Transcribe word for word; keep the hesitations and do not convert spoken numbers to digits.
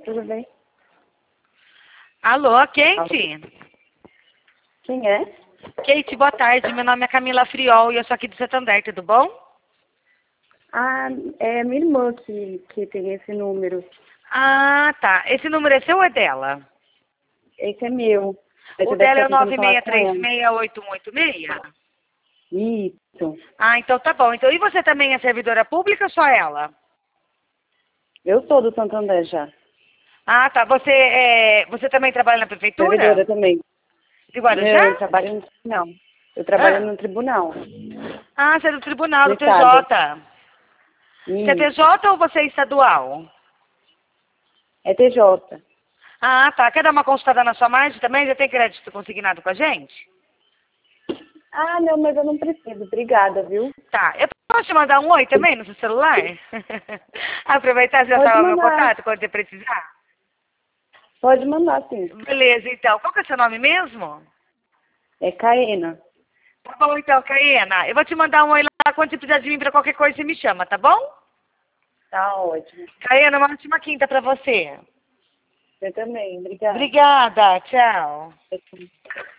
tudo bem? Alô, Kate? Quem é? Kate, boa tarde. Meu nome é Camila Friol e eu sou aqui do Santander, tudo bom? Ah, é minha irmã que, que tem esse número. Ah, tá. Esse número é seu ou é dela? Esse é meu. Mas O você deve dela é estar o tentando nove falar seis com três ela. seis oito um oito seis? Isso. Ah, então tá bom. Então, e você também é servidora pública ou só ela? Eu sou do Santander já. Ah, tá. Você, é... você também trabalha na prefeitura? Servidora também. De Não, Guarujá? eu trabalho no tribunal. Eu trabalho Ah, no tribunal. ah, você é do tribunal, No do estado. T J. Você é Isso. T J ou você é estadual? É T J. Ah, tá. Quer dar uma consultada na sua margem também? Já tem crédito consignado com a gente? Ah, não, mas eu não preciso. Obrigada, viu? Tá. Eu posso te mandar um oi também no seu celular? Aproveitar se já Pode salvar meu mandar. contato quando você precisar? Pode mandar, sim. Beleza, então. Qual que é o seu nome mesmo? É Caena. Tá bom, então, Caena. Eu vou te mandar um oi lá. Quando você precisar de mim pra qualquer coisa, você me chama, tá bom? Tá ótimo. Caena, uma ótima quinta pra você. Você também. Obrigada. Obrigada. Tchau.